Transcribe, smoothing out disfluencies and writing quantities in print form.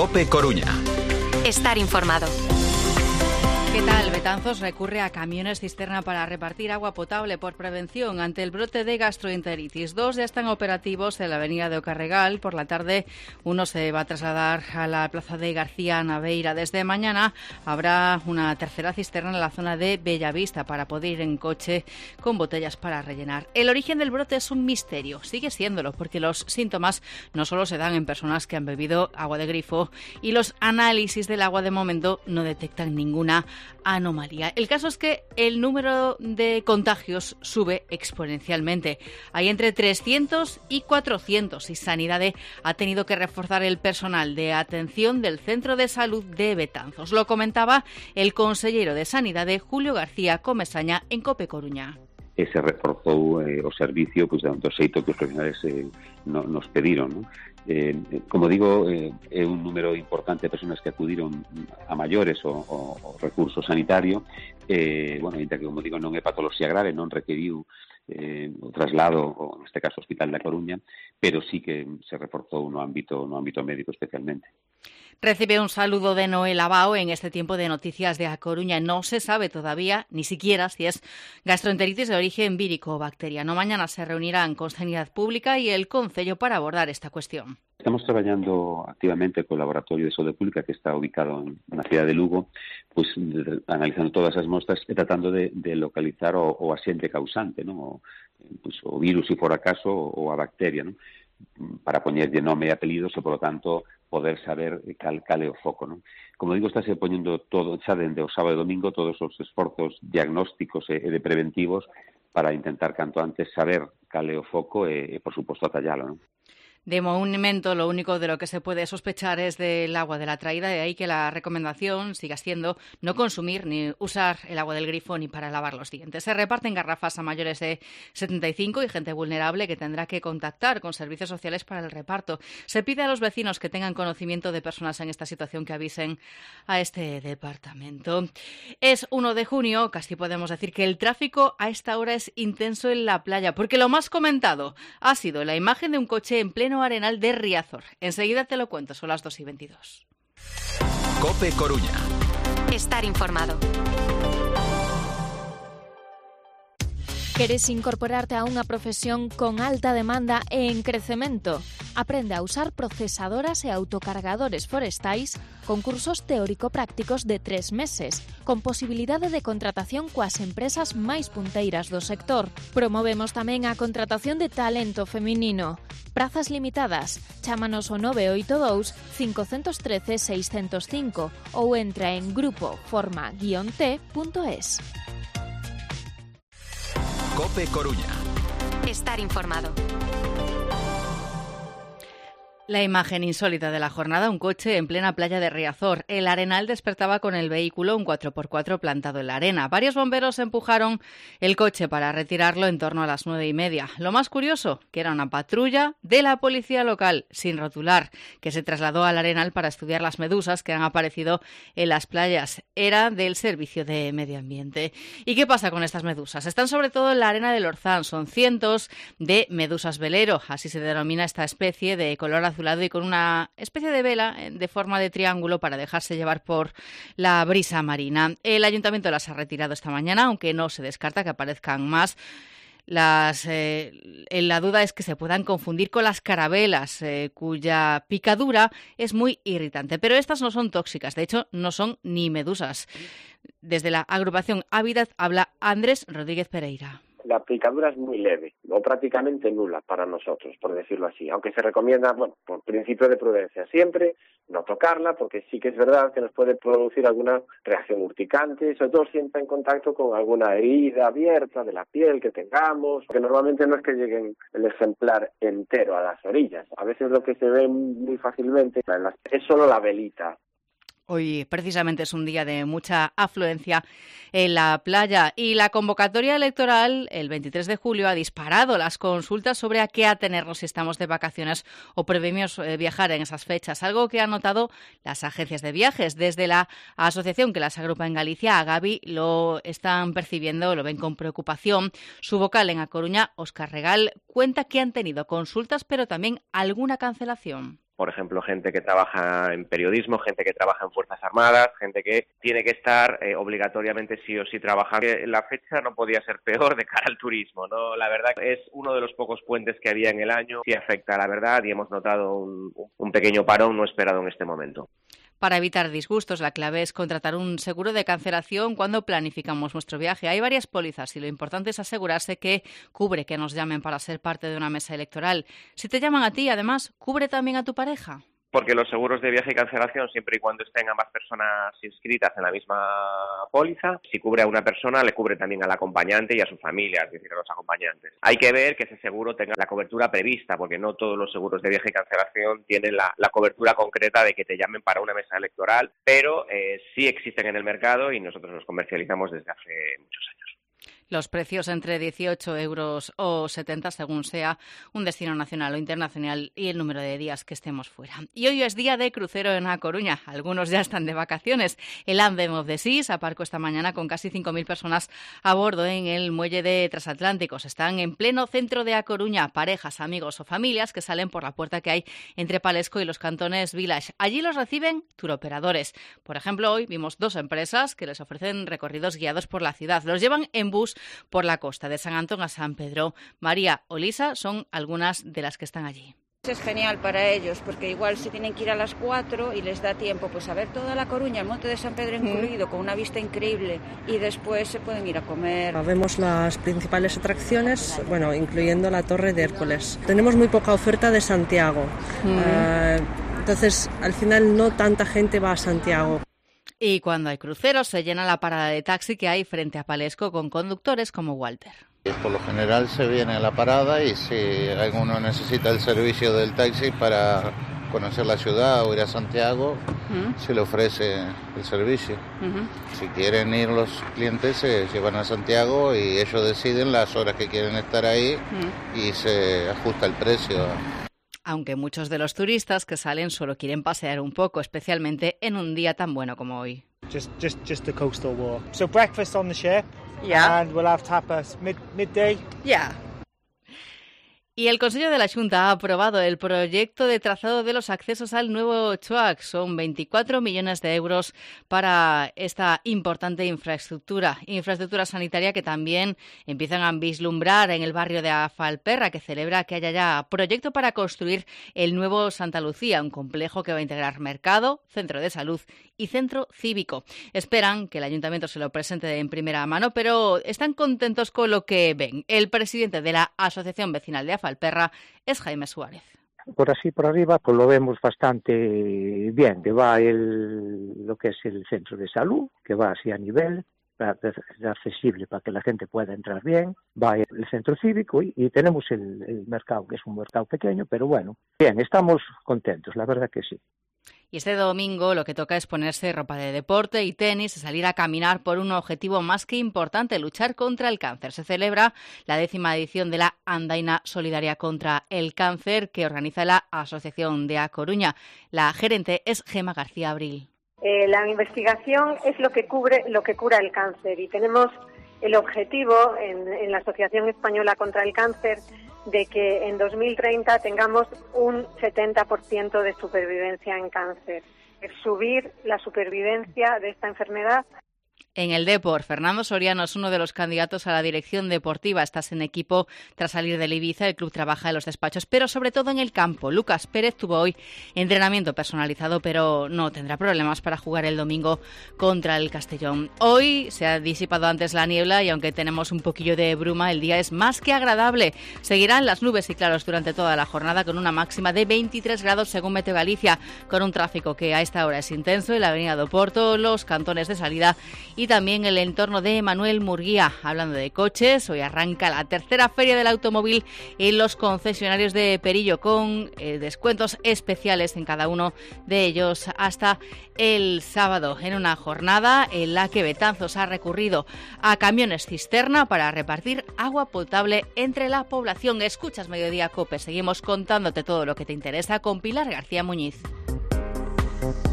COPE Coruña. Estar informado. ¿Qué tal? Betanzos recurre a camiones cisterna para repartir agua potable por prevención ante el brote de gastroenteritis. 2 ya están operativos en la avenida de Ocarregal. Por la tarde uno se va a trasladar a la plaza de García Naveira. Desde mañana habrá una tercera cisterna en la zona de Bellavista para poder ir en coche con botellas para rellenar. El origen del brote es un misterio, sigue siéndolo, porque los síntomas no solo se dan en personas que han bebido agua de grifo y los análisis del agua de momento no detectan ninguna anomalía. El caso es que el número de contagios sube exponencialmente. Hay entre 300 y 400 y Sanidade ha tenido que reforzar el personal de atención del Centro de Salud de Betanzos. Lo comentaba el consellero de Sanidade, Julio García Comesaña, en COPE Coruña. Se reforzou o servicio do xeito que os profesionales nos pediron, non? Como digo, é un número importante de persoas que acudiron a maiores o recurso sanitario, ainda que, como digo, non é patoloxía grave, non requeriu o traslado, ou neste caso, Hospital da Coruña, pero sí que se reforzou no ámbito médico especialmente. Recibe un saludo de Noel Abao en este tiempo de noticias de A Coruña. No se sabe todavía, ni siquiera, si es gastroenteritis de origen vírico o bacteriano. Mañana se reunirán con Sanidad Pública y el Concello para abordar esta cuestión. Estamos traballando activamente co Laboratorio de Saúde Pública que está ubicado na cidade de Lugo, analizando todas as mostras e tratando de localizar o axente causante, non? O virus, se for acaso, ou a bacteria, non? Para poñerlle nome e apelidos e, por lo tanto, poder saber cal é o foco, non? Como digo, estáse poñendo todo, xa dende o sábado e domingo, todos os esforzos diagnósticos e de preventivos para intentar canto antes saber cal é o foco e por suposto, atallalo, non? De momento, lo único de lo que se puede sospechar es del agua de la traída, de ahí que la recomendación siga siendo no consumir ni usar el agua del grifo ni para lavar los dientes. Se reparten garrafas a mayores de 75 y gente vulnerable que tendrá que contactar con servicios sociales para el reparto. Se pide a los vecinos que tengan conocimiento de personas en esta situación que avisen a este departamento. Es 1 de junio, casi podemos decir que el tráfico a esta hora es intenso en la playa, porque lo más comentado ha sido la imagen de un coche en pleno Arenal de Riazor. Enseguida te lo cuento, son las 2:22. COPE Coruña. Estar informado. Queres incorporarte a unha profesión con alta demanda e en crecemento? Aprende a usar procesadoras e autocargadores forestais con cursos teórico-prácticos de 3 meses, con posibilidade de contratación coas empresas máis punteiras do sector. Promovemos tamén a contratación de talento feminino. Prazas limitadas. Chámanos ao 982 513 605 ou entra en grupoforma-t.es. COPE Coruña. Estar informado. La imagen insólita de la jornada, un coche en plena playa de Riazor. El Arenal despertaba con el vehículo, un 4x4 plantado en la arena. Varios bomberos empujaron el coche para retirarlo en torno a las 9:30. Lo más curioso, que era una patrulla de la policía local, sin rotular, que se trasladó al Arenal para estudiar las medusas que han aparecido en las playas. Era del Servicio de Medio Ambiente. ¿Y qué pasa con estas medusas? Están sobre todo en la arena del Orzán. Son cientos de medusas velero, así se denomina esta especie de color azulado y con una especie de vela de forma de triángulo para dejarse llevar por la brisa marina. El ayuntamiento las ha retirado esta mañana, aunque no se descarta que aparezcan más. La duda es que se puedan confundir con las carabelas, cuya picadura es muy irritante. Pero estas no son tóxicas, de hecho no son ni medusas. Desde la agrupación Hábitat habla Andrés Rodríguez Pereira. La picadura es muy leve o prácticamente nula para nosotros, por decirlo así, aunque se recomienda, por principio de prudencia, siempre no tocarla, porque sí que es verdad que nos puede producir alguna reacción urticante, sobre todo si entra en contacto con alguna herida abierta de la piel que tengamos, que normalmente no es que lleguen el ejemplar entero a las orillas, a veces lo que se ve muy fácilmente es solo la velita. Hoy precisamente es un día de mucha afluencia en la playa y la convocatoria electoral el 23 de julio ha disparado las consultas sobre a qué atenernos si estamos de vacaciones o prevemos viajar en esas fechas, algo que han notado las agencias de viajes. Desde la asociación que las agrupa en Galicia, Agavi, lo están percibiendo, lo ven con preocupación. Su vocal en A Coruña, Óscar Regal, cuenta que han tenido consultas pero también alguna cancelación. por ejemplo, gente que trabaja en periodismo, gente que trabaja en Fuerzas Armadas, gente que tiene que estar obligatoriamente sí o sí trabajando. La fecha no podía ser peor de cara al turismo, ¿no? La verdad es uno de los pocos puentes que había en el año, sí afecta a la verdad y hemos notado un pequeño parón no esperado en este momento. Para evitar disgustos, la clave es contratar un seguro de cancelación cuando planificamos nuestro viaje. Hay varias pólizas y lo importante es asegurarse que cubre que nos llamen para ser parte de una mesa electoral. Si te llaman a ti, además, ¿cubre también a tu pareja? Porque los seguros de viaje y cancelación, siempre y cuando estén ambas personas inscritas en la misma póliza, si cubre a una persona, le cubre también al acompañante y a su familia, es decir, a los acompañantes. Hay que ver que ese seguro tenga la cobertura prevista, porque no todos los seguros de viaje y cancelación tienen la cobertura concreta de que te llamen para una mesa electoral, pero sí existen en el mercado y nosotros los comercializamos desde hace muchos años. Los precios entre 18 euros o 70 según sea un destino nacional o internacional y el número de días que estemos fuera. Y hoy es día de crucero en A Coruña. Algunos ya están de vacaciones. El Anthem of the Seas aparcó esta mañana con casi 5.000 personas a bordo en el muelle de Transatlánticos. Están en pleno centro de A Coruña, parejas, amigos o familias que salen por la puerta que hay entre Palesco y los cantones Village. Allí los reciben turoperadores. Por ejemplo, hoy vimos 2 empresas que les ofrecen recorridos guiados por la ciudad. Los llevan en bus por la costa de San Antón a San Pedro. María o Lisa son algunas de las que están allí. Es genial para ellos porque igual si tienen que ir a las 4 y les da tiempo pues a ver toda La Coruña, el monte de San Pedro incluido, con una vista increíble, y después se pueden ir a comer. Vemos las principales atracciones, bueno, incluyendo la Torre de Hércules. Tenemos muy poca oferta de Santiago, entonces al final no tanta gente va a Santiago. Y cuando hay cruceros se llena la parada de taxi que hay frente a Palesco con conductores como Walter. Por lo general se viene a la parada y si alguno necesita el servicio del taxi para conocer la ciudad o ir a Santiago, se le ofrece el servicio. Si quieren ir los clientes se llevan a Santiago y ellos deciden las horas que quieren estar ahí y se ajusta el precio. Aunque muchos de los turistas que salen solo quieren pasear un poco, especialmente en un día tan bueno como hoy. Just the coastal walk. So breakfast on the ship. Yeah. And we'll have tapas midday. Yeah. Y el Consejo de la Xunta ha aprobado el proyecto de trazado de los accesos al nuevo CHOAC. Son 24 millones de euros para esta importante infraestructura sanitaria que también empiezan a vislumbrar en el barrio de Afalperra, que celebra que haya ya proyecto para construir el nuevo Santa Lucía, un complejo que va a integrar mercado, centro de salud y centro cívico. Esperan que el ayuntamiento se lo presente en primera mano, pero están contentos con lo que ven. El presidente de la Asociación Vecinal de Afalperra es Jaime Suárez. Por así por arriba pues lo vemos bastante bien, que va lo que es el centro de salud, que va así a nivel, accesible para que la gente pueda entrar bien, va el centro cívico y tenemos el mercado, que es un mercado pequeño, pero bueno, bien, estamos contentos, la verdad que sí. Y este domingo lo que toca es ponerse ropa de deporte y tenis y salir a caminar por un objetivo más que importante, luchar contra el cáncer. Se celebra la 10ª edición de la Andaina Solidaria contra el Cáncer que organiza la Asociación de A Coruña. La gerente es Gema García Abril. La investigación es lo que cura el cáncer y tenemos el objetivo en la Asociación Española contra el Cáncer de que en 2030 tengamos un 70% de supervivencia en cáncer. Es subir la supervivencia de esta enfermedad. En el Depor, Fernando Soriano es uno de los candidatos a la dirección deportiva. Estás en equipo tras salir del Ibiza. El club trabaja en los despachos, pero sobre todo en el campo. Lucas Pérez tuvo hoy entrenamiento personalizado, pero no tendrá problemas para jugar el domingo contra el Castellón. Hoy se ha disipado antes la niebla y aunque tenemos un poquillo de bruma, el día es más que agradable. Seguirán las nubes y claros durante toda la jornada con una máxima de 23 grados según Meteo Galicia, con un tráfico que a esta hora es intenso en la avenida do Porto, los cantones de salida y también el entorno de Manuel Murguía. Hablando de coches, hoy arranca la tercera feria del automóvil en los concesionarios de Perillo con descuentos especiales en cada uno de ellos hasta el sábado, en una jornada en la que Betanzos ha recurrido a camiones cisterna para repartir agua potable entre la población. Escuchas Mediodía COPE, seguimos contándote todo lo que te interesa con Pilar García Muñiz.